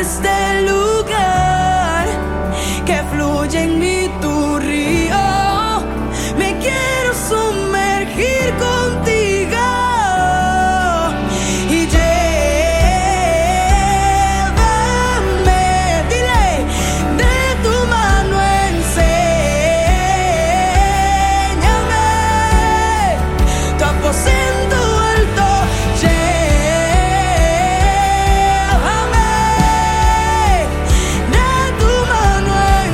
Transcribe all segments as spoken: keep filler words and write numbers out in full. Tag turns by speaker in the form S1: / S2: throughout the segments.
S1: este lugar, que fluye en mí tu río. Me quiero sumergir contigo y llévame, dile, de tu mano enséñame tu aposento alto. Llévame de tu mano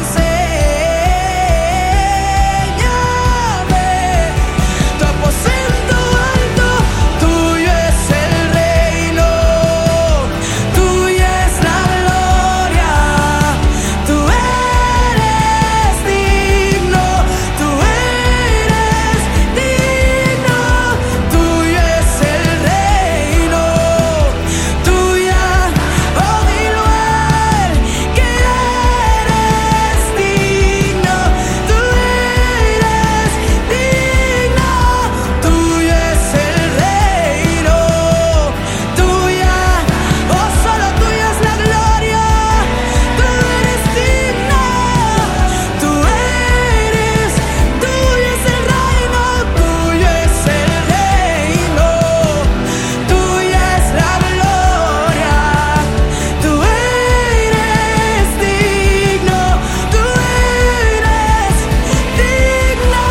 S1: enséñame tu aposento alto. Tuyo es el reino, tuya es la gloria. Tú eres digno, tú eres digno. Tuyo es el reino, tuya, oh dilo a él, que eres digno. Tú eres digno, tuyo es el reino, tuya, oh solo tuya es la gloria. Tú eres digno, tú eres, tuyo es el reino, tuyo es el reino, tuya es la gloria. Tú eres digno, tú eres digno.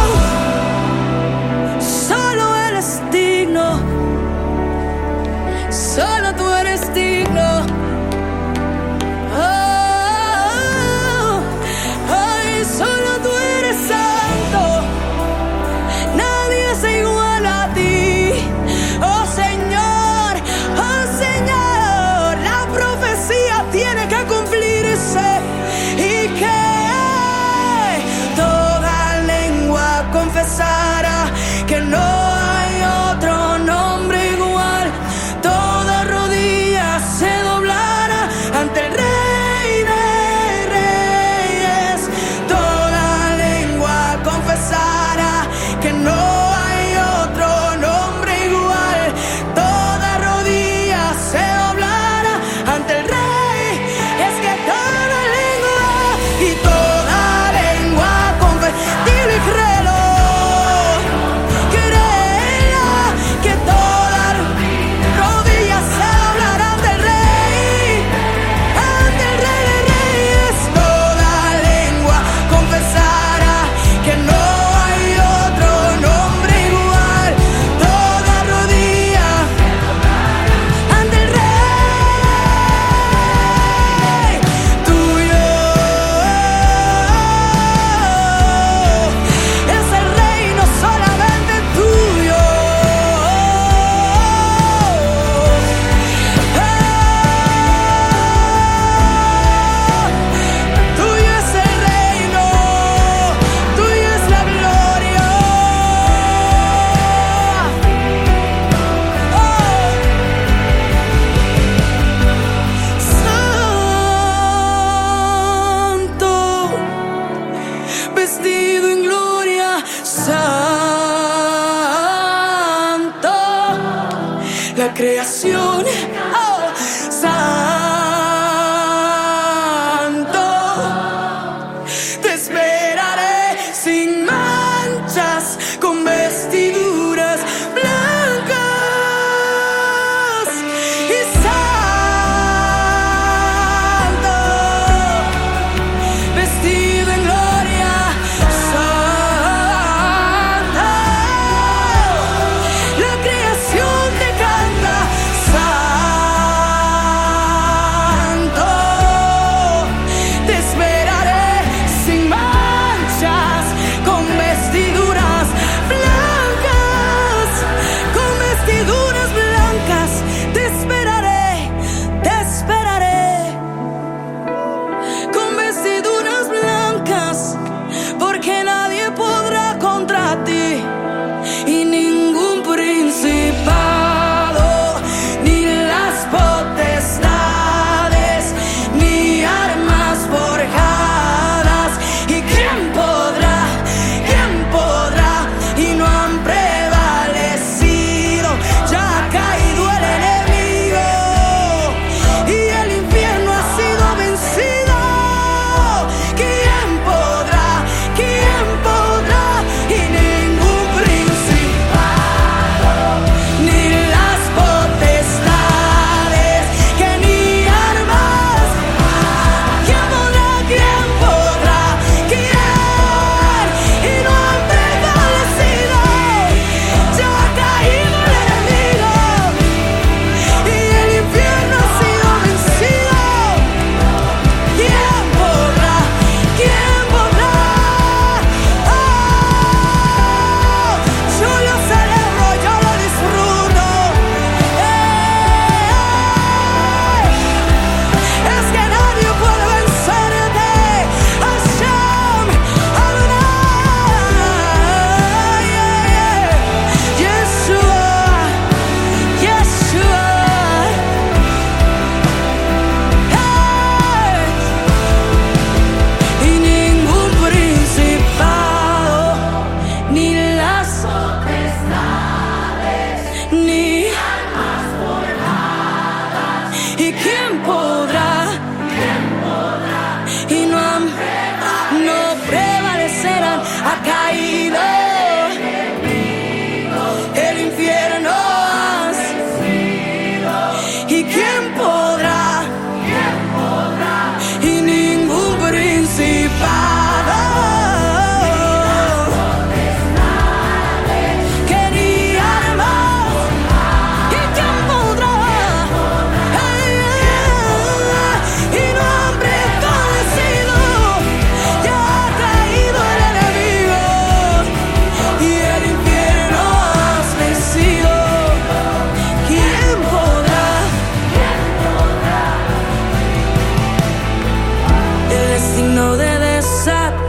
S1: Solo eres digno, solo tú eres digno. Oh, ay, solo tú eres santo. Nadie es igual a ti. Oh Señor, oh Señor, la profecía tiene que cumplirse y que toda lengua confesará que no hay otro nombre igual. Toda rodilla se doblará ante el Rey de Reyes. Toda lengua confesará que no hay otro nombre igual. Toda rodilla se doblará ante el Rey. Es que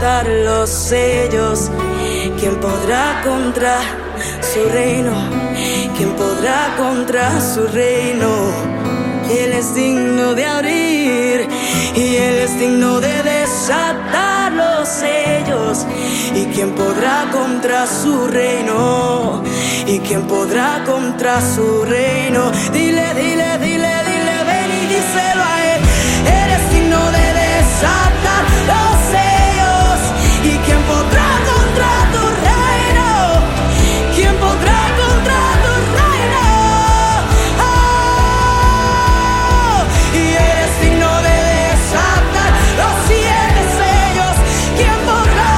S1: desatar los sellos. ¿Quién podrá contra su reino? ¿Quién podrá contra su reino? Él es digno de abrir y Él es digno de desatar los sellos. ¿Y quién podrá contra su reino? ¿Y quién podrá contra su reino? Dile, dile, dile, dile, ven y díselo a Él. Él es digno de desatar los sellos. ¿Y quién podrá contra tu reino? ¿Quién podrá contra tu reino? Oh, y Él es digno de desatar los siete sellos. ¿Quién podrá?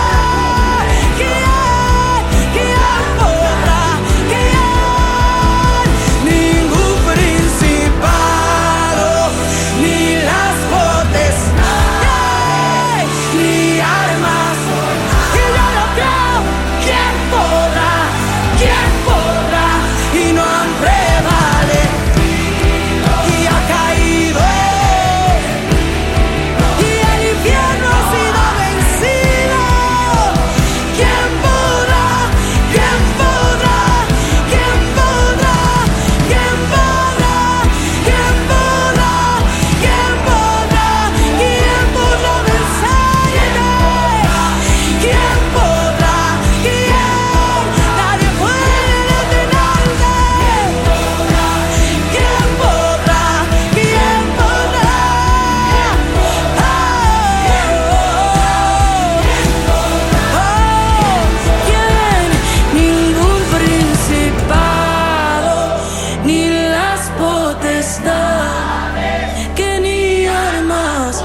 S1: ¿Quién? ¿Quién podrá? ¿Quién? Ningún principado, ni las potestades, ni armas. Y yo lo creo. ¿Quién podrá? ¿Quién podrá? Y no han prevalecido. Y ha caído Él. Y el infierno ha sido vencido. ¿Quién podrá? ¿Quién podrá? ¿Quién podrá? ¿Quién podrá? ¿Quién podrá? ¿Quién podrá? ¿Quién podrá vencerme? ¿Quién podrá? ¿Quién? Nadie puede detenerme. ¿Quién podrá? ¿Quién podrá? Oh, ¿quién? Ningún principado, ni las potestades, que ni armas.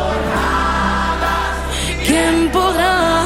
S1: ¿Quién podrá?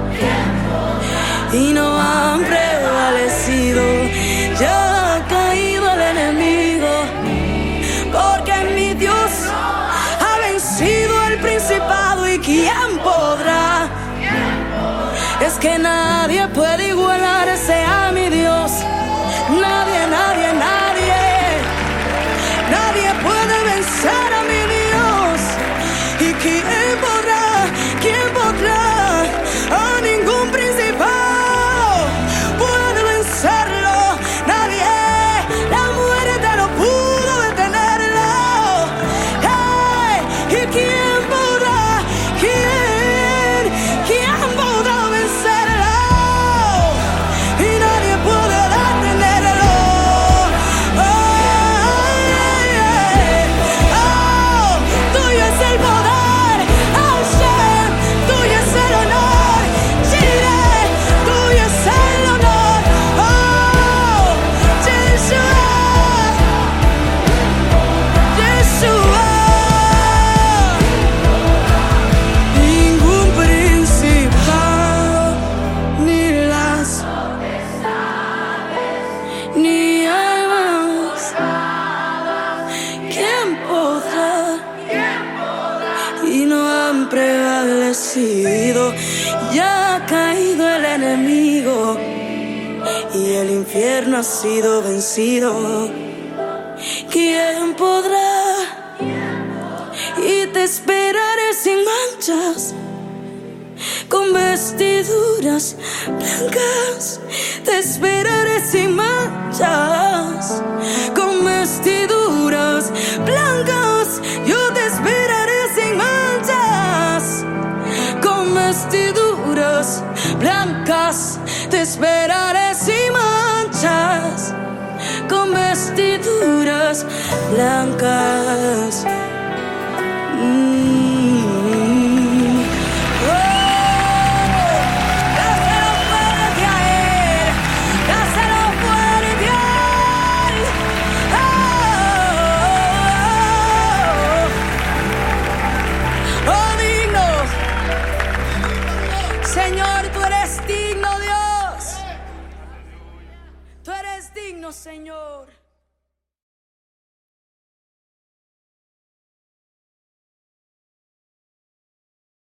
S1: Y no han prevalecido. Ya ha caído el enemigo, porque mi Dios ha vencido el principado. ¿Y quién podrá? Es que nadie puede igualarse a mi Dios. Nadie, nadie, nadie. Nadie puede vencer a mi Dios. ¿Y quién podrá? ¿Quién podrá? A ningún principado puede vencerlo. Nadie. La muerte no pudo detenerlo. Hey, ¿y quién podrá? ¿Quién? ¿Quién podrá vencerlo? Y nadie puede detenerlo. Oh, oh, tuyo es el poder, Hashem, tuyo es el honor, Jireh, tuyo es el honor. Oh, Yeshua, Yeshua. Ningún principado, ni las ni armas. ¿Quién podrá? Y no han prevalecido. Ya ha caído el enemigo y el infierno ha sido vencido. ¿Quién podrá? Y te esperaré sin manchas, con vestiduras blancas. Te esperaré sin manchas, con vestiduras blancas. Yo te esperaré sin manchas, con vestiduras blancas. Te esperaré sin manchas, con vestiduras blancas. Mm. Oh, dáselo fuerte a Él, dáselo fuerte a Él. Oh, oh, digno. Señor, tú eres digno, Dios. Tú eres digno, Señor.